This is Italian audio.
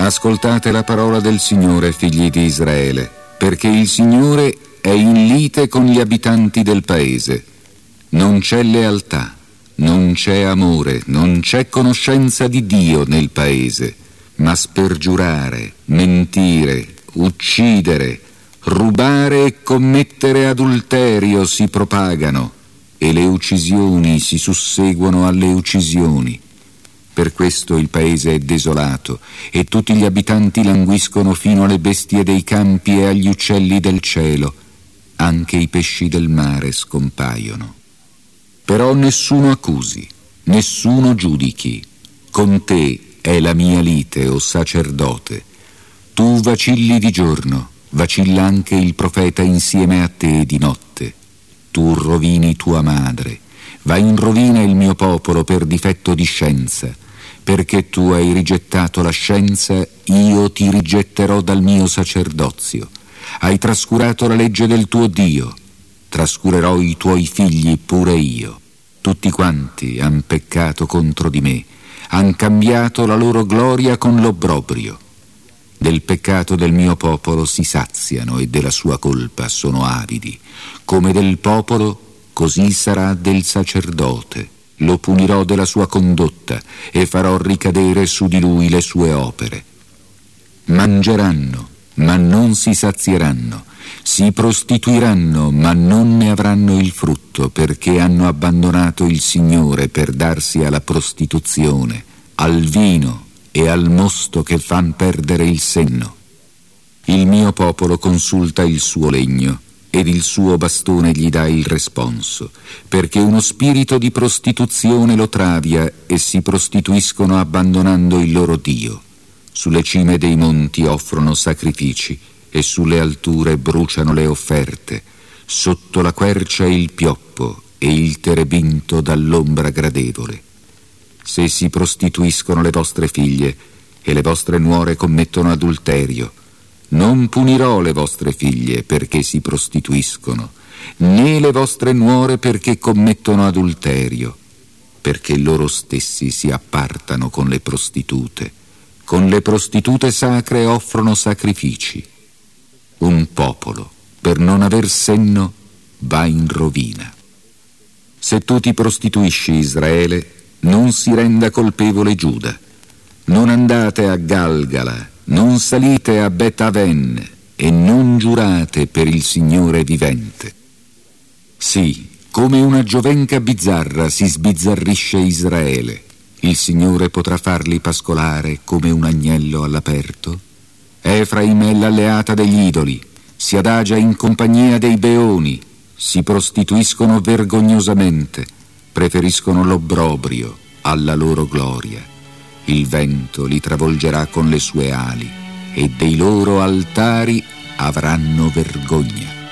Ascoltate la parola del Signore, figli di Israele, perché il Signore è in lite con gli abitanti del paese. Non c'è lealtà, non c'è amore, non c'è conoscenza di Dio nel paese, ma spergiurare, mentire, uccidere, rubare e commettere adulterio si propagano, e le uccisioni si susseguono alle uccisioni. Per questo il paese è desolato e tutti gli abitanti languiscono fino alle bestie dei campi e agli uccelli del cielo. Anche i pesci del mare scompaiono. Però nessuno accusi, nessuno giudichi. Con te è la mia lite, o sacerdote. Tu vacilli di giorno, vacilla anche il profeta insieme a te di notte. Tu rovini tua madre, va in rovina il mio popolo per difetto di scienza. Perché tu hai rigettato la scienza, io ti rigetterò dal mio sacerdozio. Hai trascurato la legge del tuo Dio, trascurerò i tuoi figli pure io. Tutti quanti han peccato contro di me, han cambiato la loro gloria con l'obbrobrio. Del peccato del mio popolo si saziano e della sua colpa sono avidi. Come del popolo, così sarà del sacerdote. Lo punirò della sua condotta e farò ricadere su di lui le sue opere. Mangeranno, ma non si sazieranno. Si prostituiranno, ma non ne avranno il frutto, perché hanno abbandonato il Signore per darsi alla prostituzione, al vino e al mosto che fan perdere il senno. Il mio popolo consulta il suo legno, ed il suo bastone gli dà il responso, perché uno spirito di prostituzione lo travia e si prostituiscono abbandonando il loro Dio. Sulle cime dei monti offrono sacrifici e sulle alture bruciano le offerte. Sotto la quercia il pioppo e il terebinto dall'ombra gradevole. Se si prostituiscono le vostre figlie e le vostre nuore commettono adulterio, non punirò le vostre figlie perché si prostituiscono, né le vostre nuore perché commettono adulterio, perché loro stessi si appartano con le prostitute. Con le prostitute sacre offrono sacrifici. Un popolo, per non aver senno, va in rovina. Se tu ti prostituisci, Israele, non si renda colpevole Giuda. Non andate a Galgala, non salite a Bet-Aven e non giurate per il Signore vivente. Sì, come una giovenca bizzarra si sbizzarrisce Israele. Il Signore potrà farli pascolare come un agnello all'aperto? Efraim è l'alleata degli idoli, si adagia in compagnia dei beoni, si prostituiscono vergognosamente, preferiscono l'obbrobrio alla loro gloria. Il vento li travolgerà con le sue ali e dei loro altari avranno vergogna.